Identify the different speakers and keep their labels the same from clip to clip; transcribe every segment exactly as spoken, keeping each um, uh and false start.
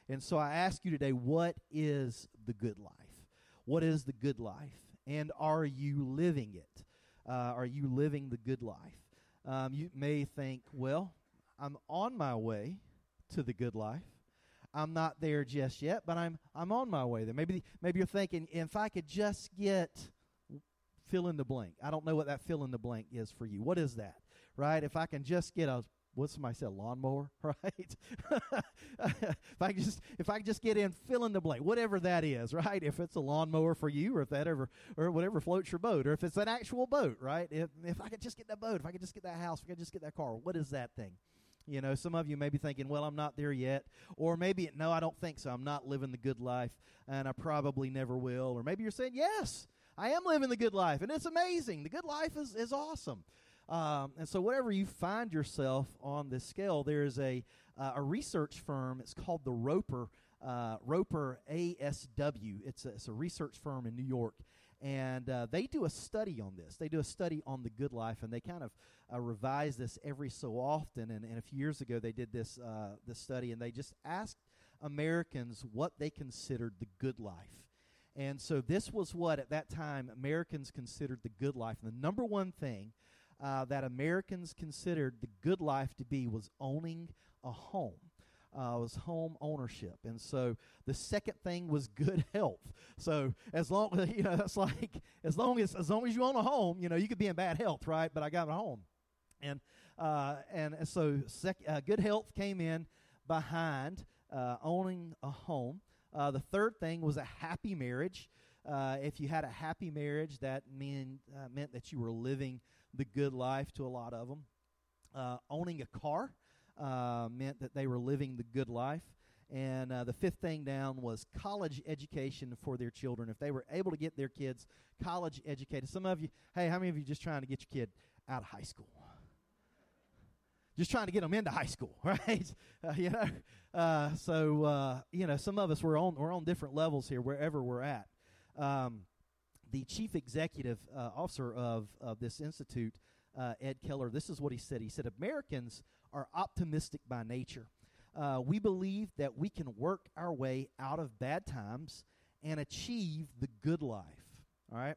Speaker 1: And so I ask you today, what is the good life? What is the good life? And are you living it? Uh, are you living the good life? Um, you may think, well, I'm on my way to the good life. I'm not there just yet, but I'm I'm on my way there. Maybe maybe you're thinking, if I could just get fill in the blank. I don't know what that fill in the blank is for you. What is that? Right? If I can just get a what somebody said, lawnmower, right? if I can just if I can just get in, fill in the blank, whatever that is, right? If it's a lawnmower for you, or if that ever or whatever floats your boat, or if it's an actual boat, right? If if I could just get that boat, if I could just get that house, if I could just get that car, what is that thing? You know, some of you may be thinking, well, I'm not there yet. Or maybe, no, I don't think so. I'm not living the good life, and I probably never will. Or maybe you're saying, yes, I am living the good life, and it's amazing. The good life is, is awesome. Um, and so wherever you find yourself on this scale, there is a, uh, a research firm. It's called the Roper, uh, Roper A S W. It's a, it's a research firm in New York. And uh, they do a study on this. They do a study on the good life, and they kind of uh, revise this every so often. And, and a few years ago, they did this uh, this study, and they just asked Americans what they considered the good life. And so this was what, at that time, Americans considered the good life. And the number one thing uh, that Americans considered the good life to be was owning a home. Uh, was home ownership. And so the second thing was good health. So as long you know that's like as long as as long as you own a home, you know, you could be in bad health, right? But I got a home. And uh, and so sec- uh, good health came in behind uh, owning a home. Uh, the third thing was a happy marriage. Uh, if you had a happy marriage, that mean, uh, meant that you were living the good life to a lot of them. Uh, owning a car Uh, meant that they were living the good life. And uh, the fifth thing down was college education for their children. If they were able to get their kids college educated. Some of you, hey, how many of you just trying to get your kid out of high school? Just trying to get them into high school, right? Uh, you know, uh, so uh, you know, some of us we're on we're on different levels here, wherever we're at. Um, the chief executive uh, officer of of this institute, Uh, Ed Keller, this is what he said. He said, Americans are optimistic by nature. Uh, we believe that we can work our way out of bad times and achieve the good life. All right?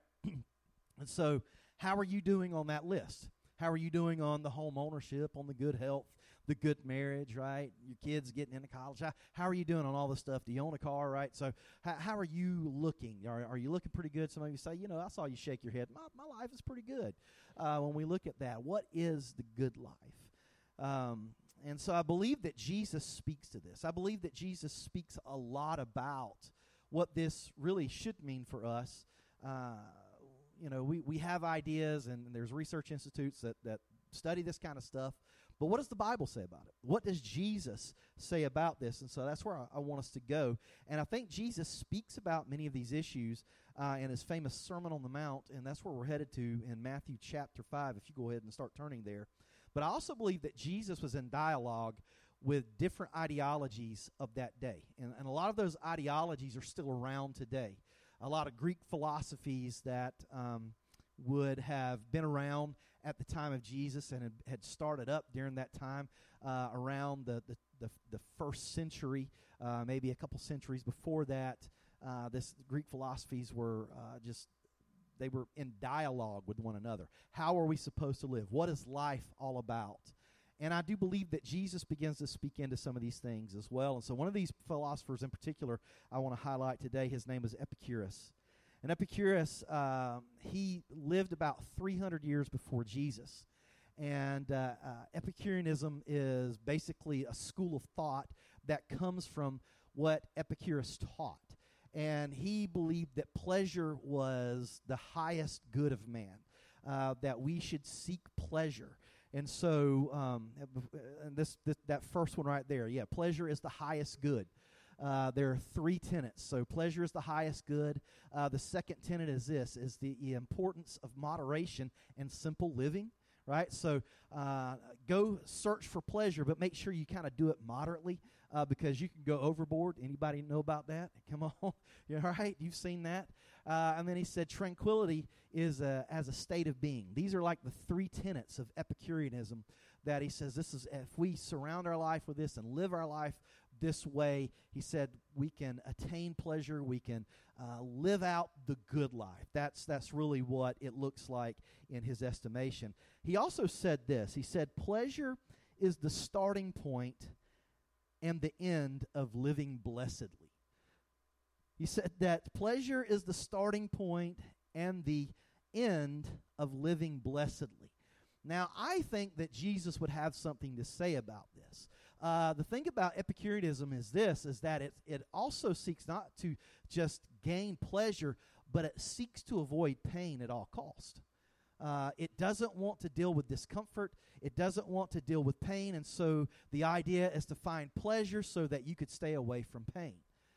Speaker 1: And so how are you doing on that list? How are you doing on the home ownership, on the good health, the good marriage, right? Your kids getting into college. How, how are you doing on all this stuff? Do you own a car, right? So how, how are you looking? Are, are you looking pretty good? Some of you say, you know, I saw you shake your head. My, my life is pretty good. Uh, when we look at that, what is the good life? Um, and so I believe that Jesus speaks to this. I believe that Jesus speaks a lot about what this really should mean for us. Uh You know, we, we have ideas, and there's research institutes that, that study this kind of stuff. But what does the Bible say about it? What does Jesus say about this? And so that's where I, I want us to go. And I think Jesus speaks about many of these issues uh, in his famous Sermon on the Mount, and that's where we're headed to in Matthew chapter five, if you go ahead and start turning there. But I also believe that Jesus was in dialogue with different ideologies of that day. And, and a lot of those ideologies are still around today. A lot of Greek philosophies that um, would have been around at the time of Jesus and had, had started up during that time uh, around the, the, the, the first century, uh, maybe a couple centuries before that. Uh, this Greek philosophies were uh, just, they were in dialogue with one another. How are we supposed to live? What is life all about? And I do believe that Jesus begins to speak into some of these things as well. And so one of these philosophers in particular I want to highlight today, his name is Epicurus. And Epicurus, uh, he lived about three hundred years before Jesus. And uh, uh, Epicureanism is basically a school of thought that comes from what Epicurus taught. And he believed that pleasure was the highest good of man, uh, that we should seek pleasure. And so, um, and this, this that first one right there, yeah, pleasure is the highest good. Uh, there are three tenets. So pleasure is the highest good. Uh, the second tenet is this, is the importance of moderation and simple living. Right, so uh, go search for pleasure, but make sure you kind of do it moderately uh, because you can go overboard. Anybody know about that? Come on, you're all right. You've seen that. Uh, and then he said, tranquility is a, as a state of being. These are like the three tenets of Epicureanism that he says this is. If we surround our life with this and live our life this way, he said, we can attain pleasure, we can uh, live out the good life. That's, that's really what it looks like in his estimation. He also said this. He said, pleasure is the starting point and the end of living blessedly. He said that pleasure is the starting point and the end of living blessedly. Now, I think that Jesus would have something to say about this. Uh, the thing about Epicureanism is this, is that it, it also seeks not to just gain pleasure, but it seeks to avoid pain at all cost. Uh, it doesn't want to deal with discomfort. It doesn't want to deal with pain, and so the idea is to find pleasure so that you could stay away from pain.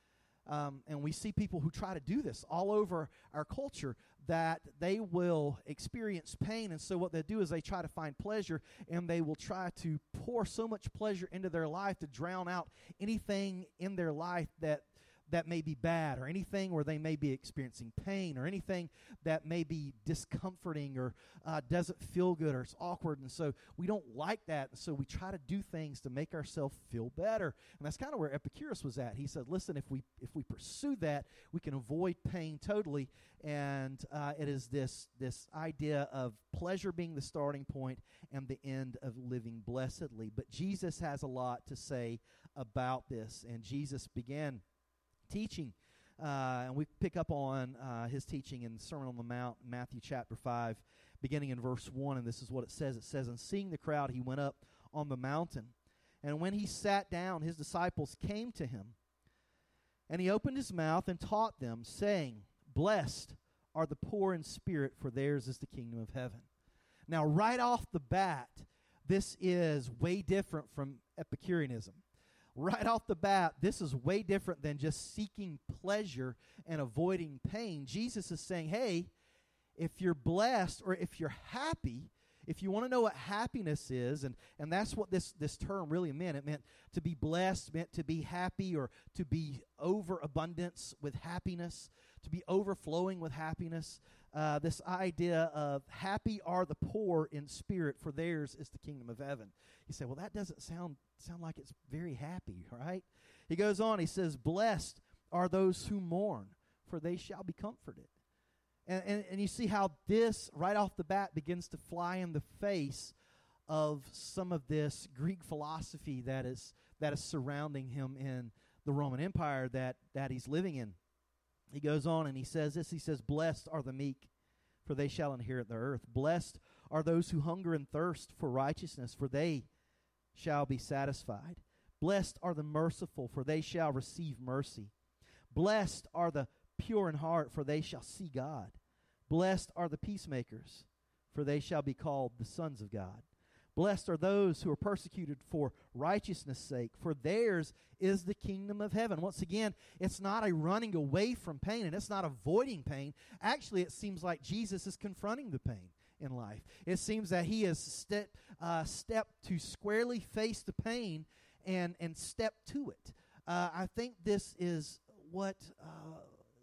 Speaker 1: Um, and we see people who try to do this all over our culture, that they will experience pain, and so what they do is they try to find pleasure, and they will try to pour so much pleasure into their life to drown out anything in their life that that may be bad, or anything where they may be experiencing pain, or anything that may be discomforting, or uh, doesn't feel good, or it's awkward. And so we don't like that, and so we try to do things to make ourselves feel better. And that's kind of where Epicurus was at. He said, listen, if we if we pursue that, we can avoid pain totally. And uh, it is this this idea of pleasure being the starting point and the end of living blessedly. But Jesus has a lot to say about this, and Jesus began teaching, uh, and we pick up on uh, his teaching in the Sermon on the Mount, Matthew chapter five, beginning in verse one, and this is what it says. It says, and seeing the crowd, he went up on the mountain, and when he sat down, his disciples came to him, and he opened his mouth and taught them, saying, blessed are the poor in spirit, for theirs is the kingdom of heaven. Now, right off the bat, this is way different from Epicureanism. Right off the bat, this is way different than just seeking pleasure and avoiding pain. Jesus is saying, hey, if you're blessed or if you're happy, if you want to know what happiness is, and, and that's what this, this term really meant. It meant to be blessed, meant to be happy, or to be overabundance with happiness, to be overflowing with happiness. Uh, this idea of happy are the poor in spirit, for theirs is the kingdom of heaven. You say, well, that doesn't sound sound like it's very happy, right? He goes on, he says, blessed are those who mourn, for they shall be comforted. And, and, and you see how this, right off the bat, begins to fly in the face of some of this Greek philosophy that is that is surrounding him in the Roman Empire that, that he's living in. He goes on and he says this, he says, blessed are the meek, for they shall inherit the earth. Blessed are those who hunger and thirst for righteousness, for they shall be satisfied. Blessed are the merciful, for they shall receive mercy. Blessed are the pure in heart, for they shall see God. Blessed are the peacemakers, for they shall be called the sons of God. Blessed are those who are persecuted for righteousness' sake, for theirs is the kingdom of heaven. Once again, it's not a running away from pain, and it's not avoiding pain. Actually, it seems like Jesus is confronting the pain in life. It seems that he has step, uh, stepped to squarely face the pain and, and step to it. Uh, I think this is what... Uh,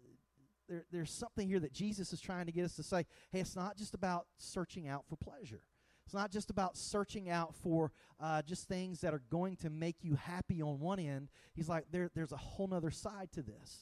Speaker 1: there, there's something here that Jesus is trying to get us to say, hey, it's not just about searching out for pleasure. It's not just about searching out for uh, just things that are going to make you happy on one end. He's like, there, there's a whole other side to this.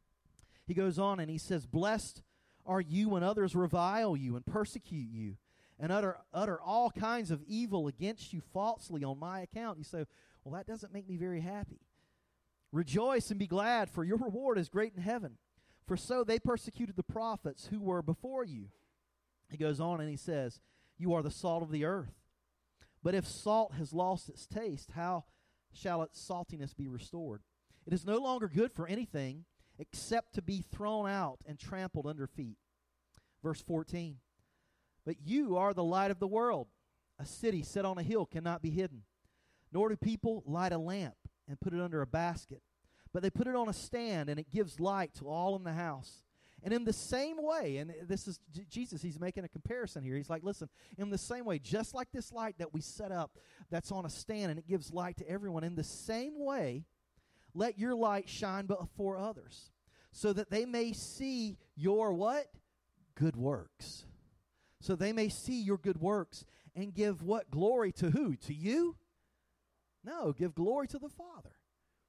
Speaker 1: He goes on and he says, blessed are you when others revile you and persecute you and utter, utter all kinds of evil against you falsely on my account. You say, well, that doesn't make me very happy. Rejoice and be glad, for your reward is great in heaven. For so they persecuted the prophets who were before you. He goes on and he says, you are the salt of the earth. But if salt has lost its taste, how shall its saltiness be restored? It is no longer good for anything except to be thrown out and trampled under feet. Verse fourteen, but you are the light of the world. A city set on a hill cannot be hidden. Nor do people light a lamp and put it under a basket, but they put it on a stand, and it gives light to all in the house. And in the same way, and this is J- Jesus, he's making a comparison here. He's like, listen, in the same way, just like this light that we set up that's on a stand and it gives light to everyone, in the same way, let your light shine before others, so that they may see your what? Good works. So they may see your good works and give what? Glory to who? To you? No, give glory to the Father.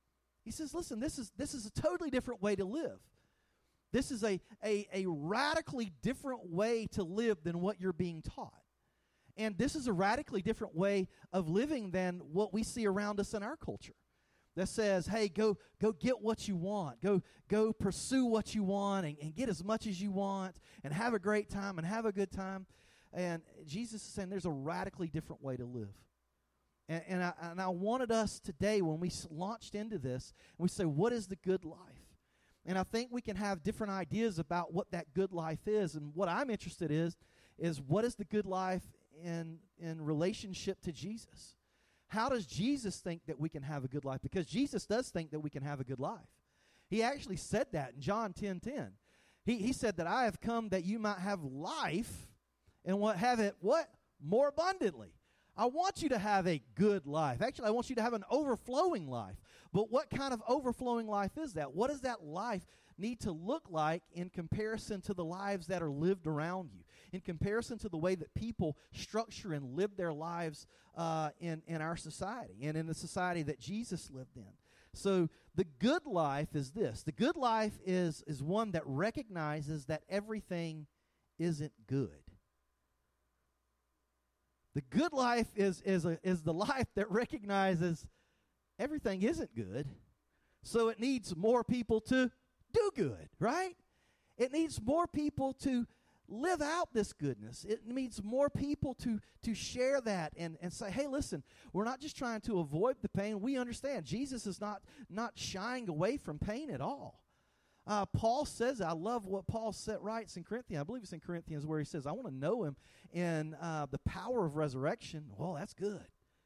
Speaker 1: He says, listen, this is this is a totally different way to live. This is a, a, a radically different way to live than what you're being taught. And this is a radically different way of living than what we see around us in our culture that says, hey, go go get what you want. Go go pursue what you want and, and get as much as you want and have a great time and have a good time. And Jesus is saying there's a radically different way to live. And, and, I, and I wanted us today, when we launched into this, and we say, what is the good life? And I think we can have different ideas about what that good life is. And what I'm interested in is, is what is the good life in, in relationship to Jesus? How does Jesus think that we can have a good life? Because Jesus does think that we can have a good life. He actually said that in John ten ten. He, he said that I have come that you might have life and what have it, what? More abundantly. I want you to have a good life. Actually, I want you to have an overflowing life. But what kind of overflowing life is that? What does that life need to look like in comparison to the lives that are lived around you, in comparison to the way that people structure and live their lives uh, in, in our society and in the society that Jesus lived in? So the good life is this. The good life is, is one that recognizes that everything isn't good. The good life is, is, a, is the life that recognizes everything isn't good, so it needs more people to do good, right? It needs more people to live out this goodness. It needs more people to, to share that and, and say, hey, listen, we're not just trying to avoid the pain. We understand Jesus is not, not shying away from pain at all. Uh, Paul says, I love what Paul said, writes in Corinthians. I believe it's in Corinthians where he says, I want to know him in uh, the power of resurrection. Well, that's good.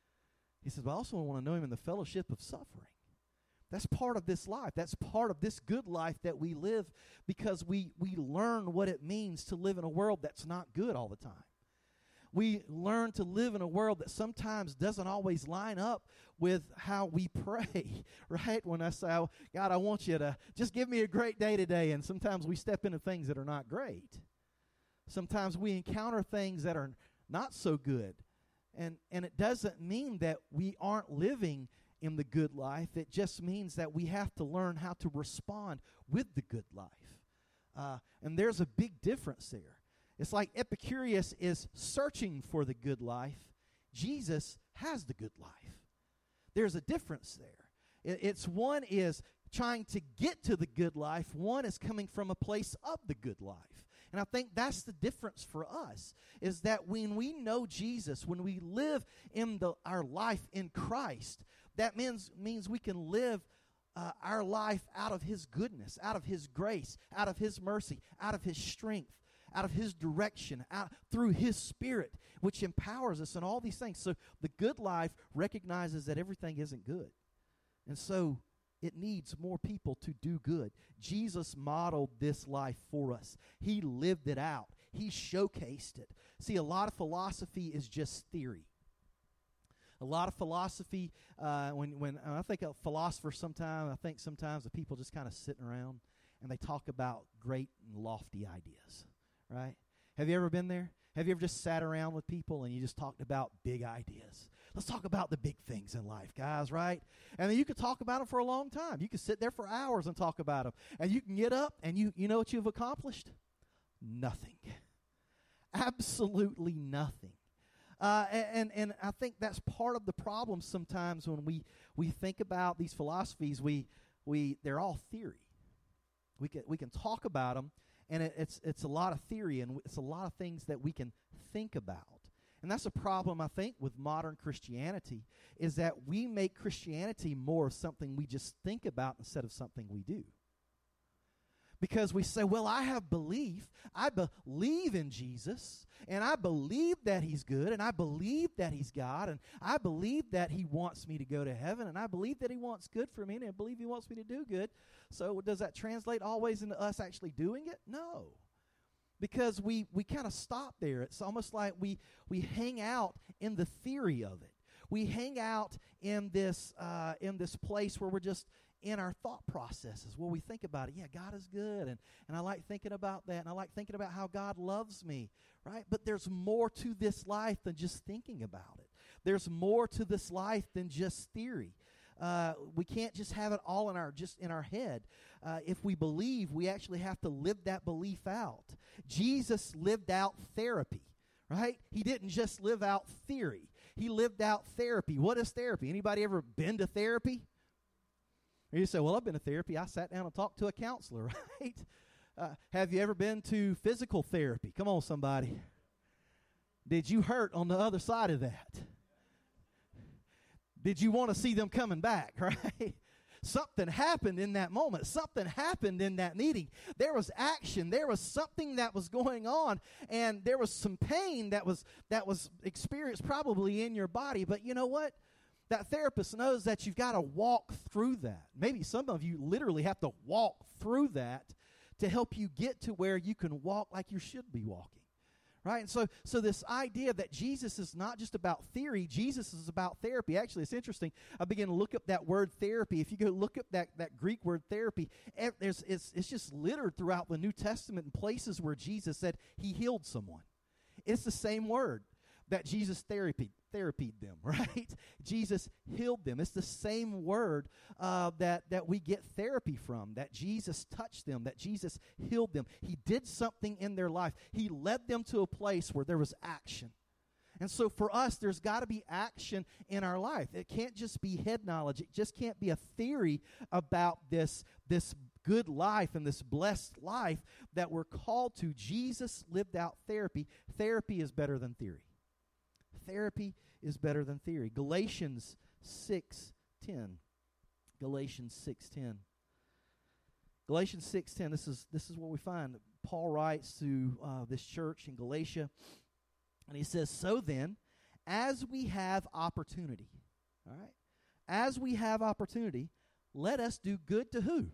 Speaker 1: He says, but I also want to know him in the fellowship of suffering. That's part of this life. That's part of this good life that we live because we, we learn what it means to live in a world that's not good all the time. We learn to live in a world that sometimes doesn't always line up with how we pray, right? When I say, oh, God, I want you to just give me a great day today, and sometimes we step into things that are not great. Sometimes we encounter things that are not so good, and, and it doesn't mean that we aren't living in the good life. It just means that we have to learn how to respond with the good life. Uh, and there's a big difference there. It's like Epicurus is searching for the good life. Jesus has the good life. There's a difference there. It, it's one is trying to get to the good life. One is coming from a place of the good life. And I think that's the difference for us, is that when we know Jesus, when we live in the, our life in Christ, that means, means we can live uh, our life out of His goodness, out of His grace, out of His mercy, out of His strength, out of His direction, out through His Spirit, which empowers us in all these things. So the good life recognizes that everything isn't good. And so it needs more people to do good. Jesus modeled this life for us. He lived it out. He showcased it. See, a lot of philosophy is just theory. A lot of philosophy, uh, when, when I think of philosophers sometimes, I think sometimes the people just kind of sitting around and they talk about great and lofty ideas, right? Have you ever been there? Have you ever just sat around with people and you just talked about big ideas? Let's talk about the big things in life, guys, right? And then you could talk about them for a long time. You could sit there for hours and talk about them. And you can get up and you, you know what you've accomplished? Nothing. Absolutely nothing. Uh, and, and I think that's part of the problem sometimes when we, we think about these philosophies. We, we, they're all theory. We can, we can talk about them, and it, it's, it's a lot of theory, and it's a lot of things that we can think about. And that's a problem, I think, with modern Christianity, is that we make Christianity more of something we just think about instead of something we do. Because we say, well, I have belief. I believe in Jesus, and I believe that He's good, and I believe that He's God, and I believe that He wants me to go to heaven, and I believe that He wants good for me, and I believe He wants me to do good. So does that translate always into us actually doing it? No. Because we, we kind of stop there. It's almost like we, we hang out in the theory of it. We hang out in this uh, in this place where we're just in our thought processes, where we think about it. Yeah, God is good, and, and I like thinking about that, and I like thinking about how God loves me, right? But there's more to this life than just thinking about it. There's more to this life than just theory. uh, we can't just have it all in our just in our head. Uh, if we believe, we actually have to live that belief out. Jesus lived out therapy, right? He didn't just live out theory. He lived out therapy. What is therapy? Anybody ever been to therapy? Or you say, well, I've been to therapy. I sat down and talked to a counselor, right? Uh, have you ever been to physical therapy? Come on, somebody. Did you hurt on the other side of that? Did you want to see them coming back, right? Something happened in that moment. Something happened in that meeting. There was action. There was something that was going on, and there was some pain that was that was experienced probably in your body. But you know what? That therapist knows that you've got to walk through that. Maybe some of you literally have to walk through that to help you get to where you can walk like you should be walking. Right? And so so this idea that Jesus is not just about theory, Jesus is about therapy. Actually, it's interesting. I began to look up that word therapy. If you go look up that, that Greek word therapy, there's, it's, it's just littered throughout the New Testament in places where Jesus said he healed someone. It's the same word that Jesus therapied, therapied them, right? Jesus healed them. It's the same word uh, that, that we get therapy from, that Jesus touched them, that Jesus healed them. He did something in their life. He led them to a place where there was action. And so for us, there's got to be action in our life. It can't just be head knowledge. It just can't be a theory about this, this good life and this blessed life that we're called to. Jesus lived out therapy. Therapy is better than theory. Therapy is better than theory. Galatians six ten. Galatians six ten. Galatians six ten. This is this is what we find. Paul writes to uh, this church in Galatia, and he says, "So then, as we have opportunity, all right, as we have opportunity, let us do good to who?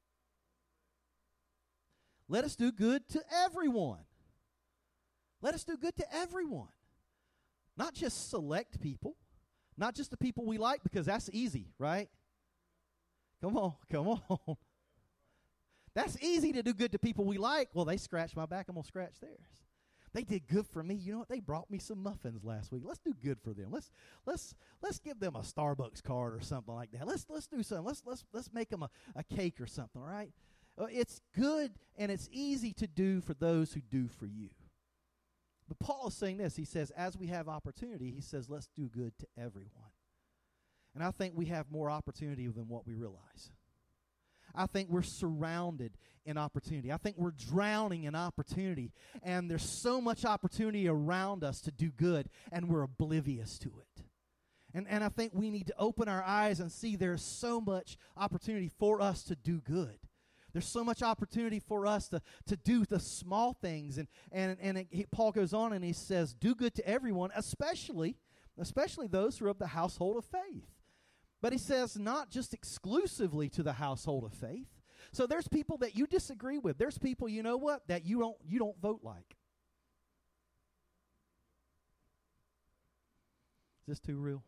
Speaker 1: Let us do good to everyone. Let us do good to everyone." Not just select people, not just the people we like, because that's easy, right? Come on, come on. That's easy to do good to people we like. Well, they scratched my back, I'm going to scratch theirs. They did good for me. You know what? They brought me some muffins last week. Let's do good for them. Let's let's let's give them a Starbucks card or something like that. Let's let's do something. Let's let's let's make them a, a cake or something, all right? Uh, it's good and it's easy to do for those who do for you. But Paul is saying this. He says, as we have opportunity, he says, let's do good to everyone. And I think we have more opportunity than what we realize. I think we're surrounded in opportunity. I think we're drowning in opportunity. And there's so much opportunity around us to do good, and we're oblivious to it. And, and I think we need to open our eyes and see there's so much opportunity for us to do good. There's so much opportunity for us to, to do the small things. And, and, and it, he, Paul goes on and he says, do good to everyone, especially, especially those who are of the household of faith. But he says not just exclusively to the household of faith. So there's people that you disagree with. There's people, you know what, that you don't you don't vote like. Is this too real?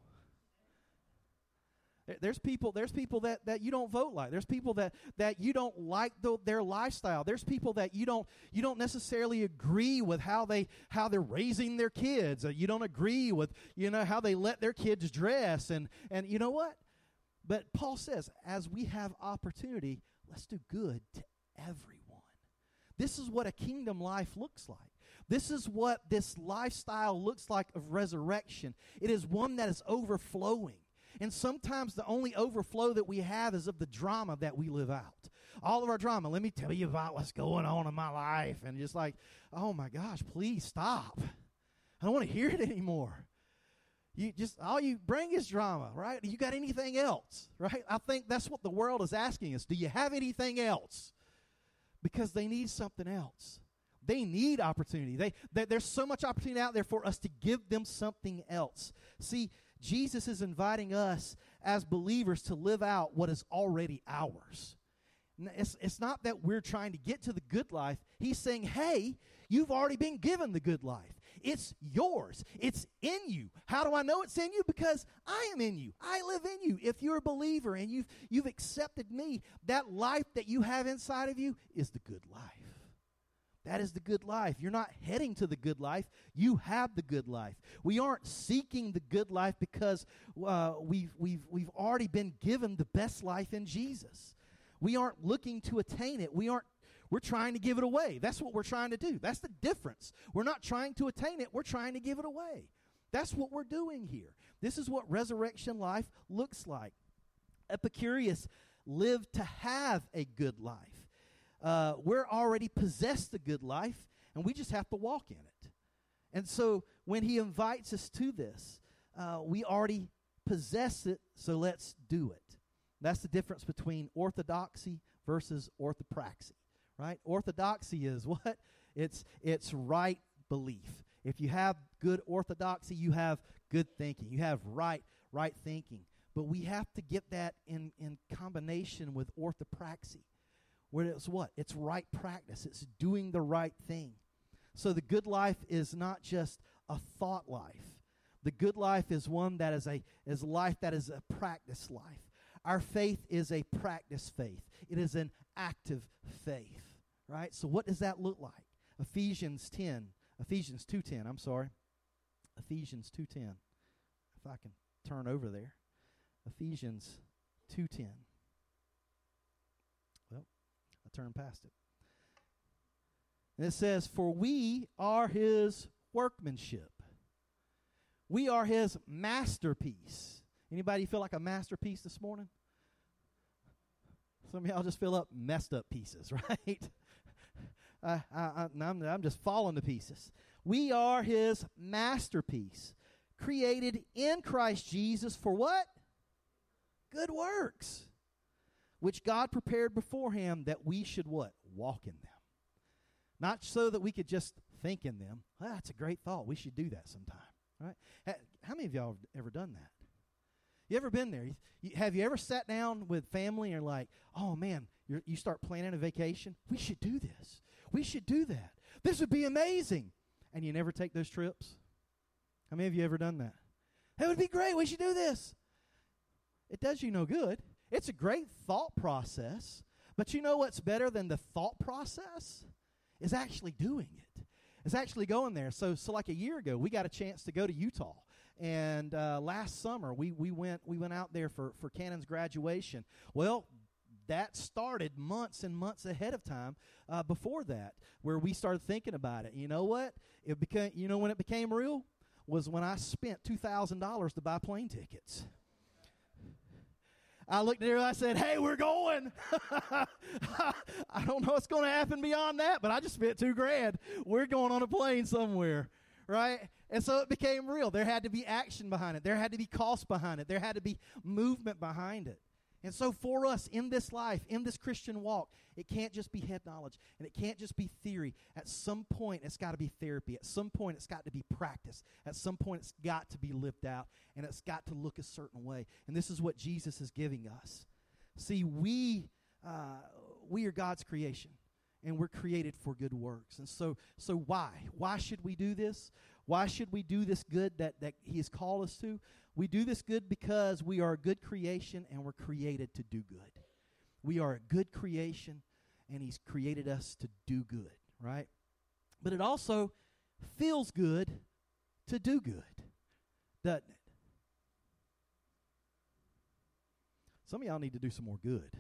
Speaker 1: There's people, there's people that, that you don't vote like. There's people that, that you don't like the, their lifestyle. There's people that you don't you don't necessarily agree with how they how they're raising their kids. Uh, you don't agree with you know how they let their kids dress and and you know what? But Paul says, as we have opportunity, let's do good to everyone. This is what a kingdom life looks like. This is what this lifestyle looks like of resurrection. It is one that is overflowing. And sometimes the only overflow that we have is of the drama that we live out. All of our drama. Let me tell you about what's going on in my life. And just like, oh my gosh, please stop. I don't want to hear it anymore. You just, all you bring is drama, right? You got anything else, right? I think that's what the world is asking us. Do you have anything else? Because they need something else. They need opportunity. They, they There's so much opportunity out there for us to give them something else. See, Jesus is inviting us as believers to live out what is already ours. It's, it's not that we're trying to get to the good life. He's saying, hey, you've already been given the good life. It's yours. It's in you. How do I know it's in you? Because I am in you. I live in you. If you're a believer and you've, you've accepted me, that life that you have inside of you is the good life. That is the good life. You're not heading to the good life. You have the good life. We aren't seeking the good life because uh, we've, we've, we've already been given the best life in Jesus. We aren't looking to attain it. We aren't, we're trying to give it away. That's what we're trying to do. That's the difference. We're not trying to attain it. We're trying to give it away. That's what we're doing here. This is what resurrection life looks like. Epicurus lived to have a good life. Uh, we're already possessed the good life, and we just have to walk in it. And so when he invites us to this, uh, we already possess it, so let's do it. That's the difference between orthodoxy versus orthopraxy, right? Orthodoxy is what? It's it's right belief. If you have good orthodoxy, you have good thinking. You have right right thinking. But we have to get that in, in combination with orthopraxy, where it's what? It's right practice. It's doing the right thing. So the good life is not just a thought life. The good life is one that is a is life that is a practice life. Our faith is a practice faith. It is an active faith, right? So what does that look like? Ephesians ten, Ephesians two ten, I'm sorry. Ephesians two ten. If I can turn over there. Ephesians two ten. Well, I turned past it. And it says, "For we are his workmanship. We are his masterpiece." Anybody feel like a masterpiece this morning? Some of y'all just feel up messed up pieces, right? I, I, I, I'm, I'm just falling to pieces. We are his masterpiece, created in Christ Jesus for what? Good works, which God prepared beforehand that we should what? Walk in them. Not so that we could just think in them. Well, that's a great thought. We should do that sometime, right? How many of y'all have ever done that? You ever been there? You, you, have you ever sat down with family and like, oh man, you're, you start planning a vacation? We should do this. We should do that. This would be amazing. And you never take those trips? How many of you ever done that? It would be great. We should do this. It does you no good. It's a great thought process. But you know what's better than the thought process? Is actually doing it. It's actually going there. So, so like a year ago, we got a chance to go to Utah. And uh, last summer, we we went we went out there for, for Cannon's graduation. Well, that started months and months ahead of time uh, before that, where we started thinking about it. You know what? It became. You know when it became real? Was when I spent two thousand dollars to buy plane tickets. I looked at her and I said, hey, we're going. I don't know what's going to happen beyond that, but I just spent two grand. We're going on a plane somewhere, right? And so it became real. There had to be action behind it. There had to be cost behind it. There had to be movement behind it. And so for us in this life, in this Christian walk, it can't just be head knowledge, and it can't just be theory. At some point, it's got to be therapy. At some point, it's got to be practice. At some point, it's got to be lived out, and it's got to look a certain way. And this is what Jesus is giving us. See, we uh, we are God's creation, and we're created for good works. And so, so why? Why should we do this? Why should we do this good that, that he has called us to? We do this good because we are a good creation and we're created to do good. We are a good creation and he's created us to do good, right? But it also feels good to do good, doesn't it? Some of y'all need to do some more good.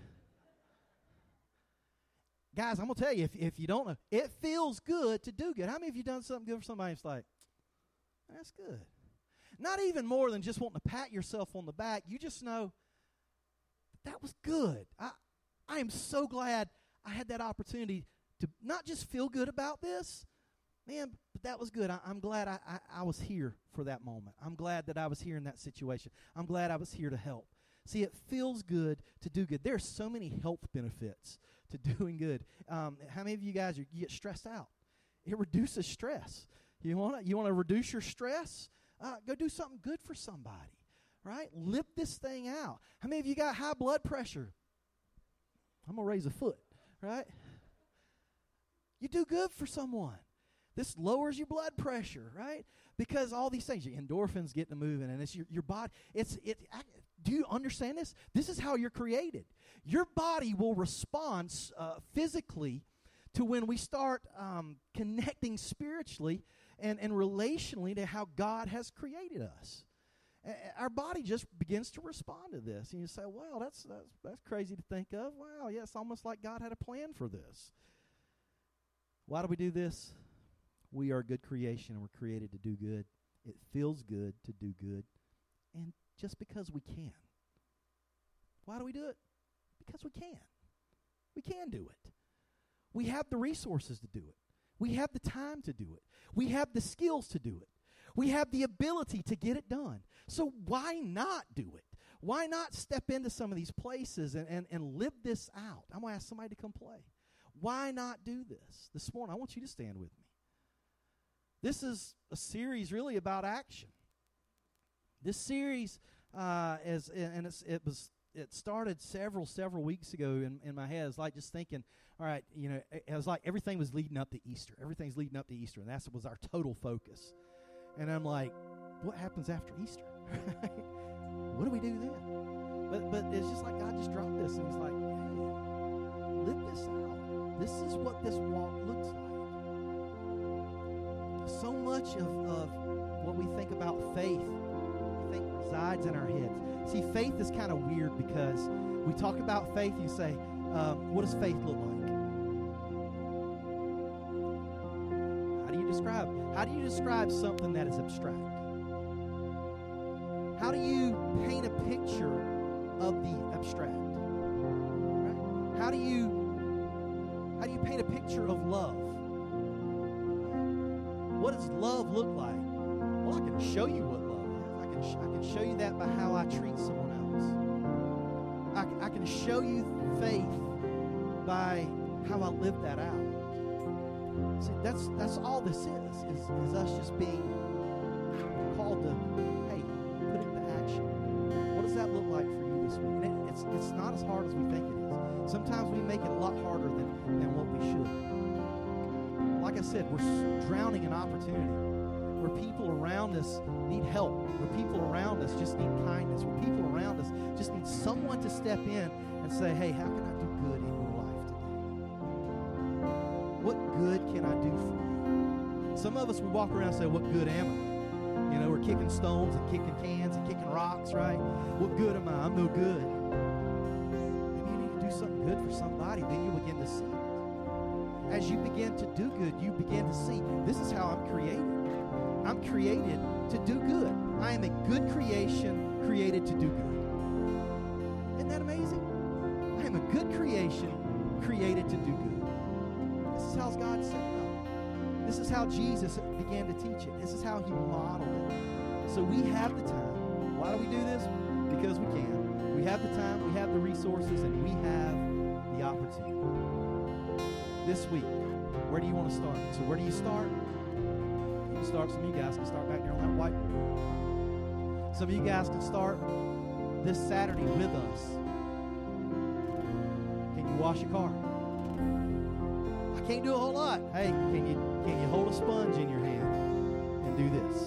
Speaker 1: Guys, I'm going to tell you, if, if you don't know, it feels good to do good. How many of you done something good for somebody? It's like, that's good. Not even more than just wanting to pat yourself on the back. You just know that was good. I I am so glad I had that opportunity to not just feel good about this, man, but that was good. I, I'm glad I, I, I was here for that moment. I'm glad that I was here in that situation. I'm glad I was here to help. See, it feels good to do good. There are so many health benefits to doing good. Um, how many of you guys are, you get stressed out? It reduces stress. You want to you want to reduce your stress? Uh, go do something good for somebody, right? Live this thing out. How many of you got high blood pressure? I'm going to raise a foot, right? You do good for someone. This lowers your blood pressure, right? Because all these things, your endorphins get to moving, and it's your, your body. It's it. Do you understand this? This is how you're created. Your body will respond uh, physically to when we start um, connecting spiritually and, and relationally to how God has created us. Our body just begins to respond to this. And you say, well, that's, that's that's crazy to think of. Wow, yeah, it's almost like God had a plan for this. Why do we do this? We are a good creation, and we're created to do good. It feels good to do good, and just because we can. Why do we do it? Because we can. We can do it. We have the resources to do it. We have the time to do it. We have the skills to do it. We have the ability to get it done. So why not do it? Why not step into some of these places and, and, and live this out? I'm going to ask somebody to come play. Why not do this? This morning, I want you to stand with me. This is a series really about action. This series uh, is, and it's, it was, it started several, several weeks ago in, in my head. It's like just thinking, all right, you know, it, it was like everything was leading up to Easter. Everything's leading up to Easter, and that was our total focus. And I'm like, what happens after Easter? What do we do then? But but it's just like God just dropped this, and he's like, hey, live this out. This is what this walk looks like. So much of, of what we think about faith, we think resides in our heads. See, faith is kind of weird because we talk about faith, you say, um, what does faith look like? How do you describe How do you describe something that is abstract? How do you paint a picture of the abstract? Right? How do you how do you paint a picture of love? What does love look like? Well, I can show you what love is. I can sh- I can show you that by how I treat someone else. I can, I can show you faith by how I live that out. See, that's that's all this is, is, is us just being called to, hey, put it into action. What does that look like for you this week? And it, it's it's not as hard as we think it is. Sometimes we make it a lot harder than, than what we should. Like I said, we're drowning in opportunity. Where people around us need help. Where people around us just need kindness. Where people around us just need someone to step in and say, hey, how can I do good in your life today? What good can I do for you? Some of us, we walk around and say, what good am I? You know, we're kicking stones and kicking cans and kicking rocks, right? What good am I? I'm no good. Maybe you need to do something good for somebody. Then you begin to see it. As you begin to do good, you begin to see, this is how I'm created. I'm created to do good. I am a good creation created to do good. Isn't that amazing? I am a good creation created to do good. This is how God set it up. This is how Jesus began to teach it. This is how he modeled it. So we have the time. Why do we do this? Because we can. We have the time, we have the resources, and we have the opportunity. This week, where do you want to start? So where do you start? You can start, some of you guys can start back there on that whiteboard. Some of you guys can start this Saturday with us. Can you wash your car? I can't do a whole lot. Hey, can you can you hold a sponge in your hand and do this?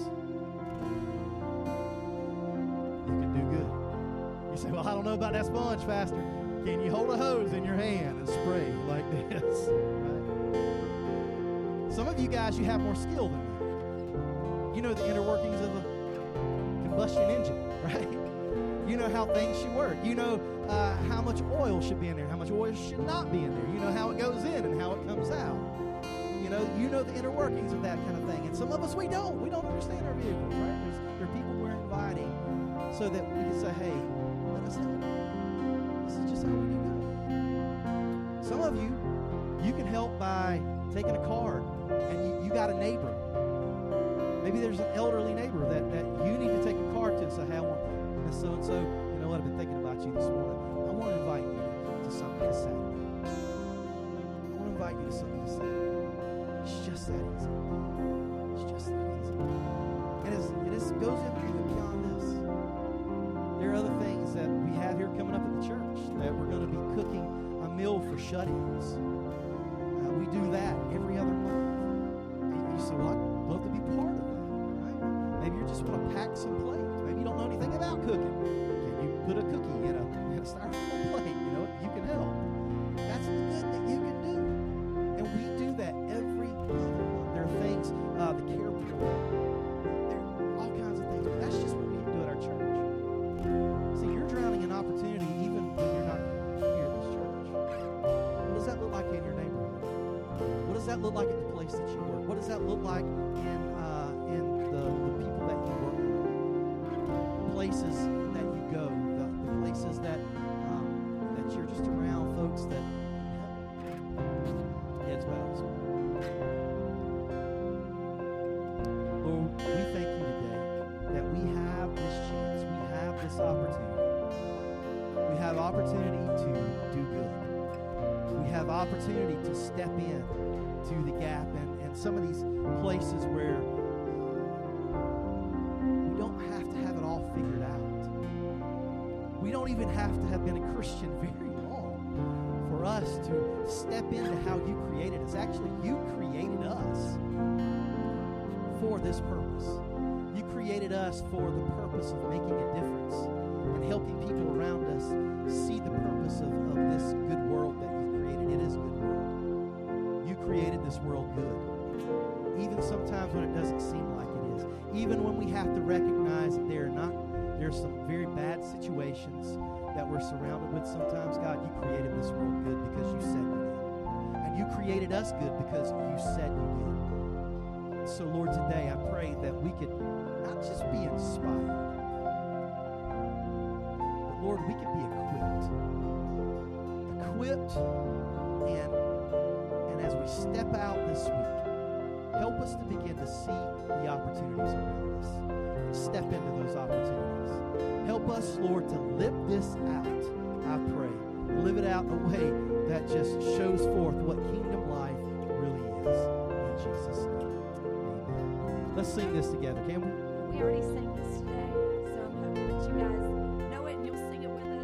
Speaker 1: You can do good. You say, well, I don't know about that sponge, Pastor. Can you hold a hose in your hand and spray like this? Right? Some of you guys, you have more skill than me. You know the inner workings of a combustion engine, right? You know how things should work. You know uh, how much oil should be in there, how much oil should not be in there. You know how it goes in and how it comes out. You know, you know the inner workings of that kind of thing. And some of us, we don't. We don't understand our vehicles, right? There's, there are people we're inviting so that we can say, hey, let us help. This is just how we do it. Some of you, you can help by taking a card, and you, you got a neighbor. Maybe there's an elderly neighbor that, that you need to take a card to and say, hey, I want this so-and-so. You know what, I've been thinking about you this morning. I want to invite you to something this Saturday. I want to invite you to something this Saturday. It's just that easy. It's just that easy. And it's, it is, goes even beyond this. There are other things that we have here coming up at the church that we're going to be cooking a meal for shut-ins. Uh, we do that every other month. And you say, well, I'd love to be part of that. Maybe you just want to pack some plates. Maybe you don't know anything about cooking. Can you put a cookie in a, in a styrofoam plate? You know, you can help. That's the good that you can do. And we does that look like at the place that you work? What does that look like in uh, in the, the people that you work with? Places that you go, the, the places that um, that you're just around folks that heads bowed. Lord, we thank you today that we have this chance, we have this opportunity. We have opportunity to do good. We have opportunity to step in to the gap and, and some of these places where we don't have to have it all figured out. We don't even have to have been a Christian very long for us to step into how you created us. Actually, you created us for this purpose. You created us for the purpose of making a difference and helping people around us see the purpose of, of this good world that you've created. It is a good world. You created this world good. Even sometimes when it doesn't seem like it is. Even when we have to recognize that there are not, there's some very bad situations that we're surrounded with sometimes. God, you created this world good because you said you did. And you created us good because you said you did. And so, Lord, today I pray that we could not just be inspired, but Lord, we could be equipped. Equipped and and as we step out this week, help us to begin to see the opportunities around us and step into those opportunities. Help us, Lord, to live this out, I pray. Live it out in a way that just shows forth what kingdom life really is. In Jesus' name, amen. Let's sing this together, can we?
Speaker 2: We already sang this today.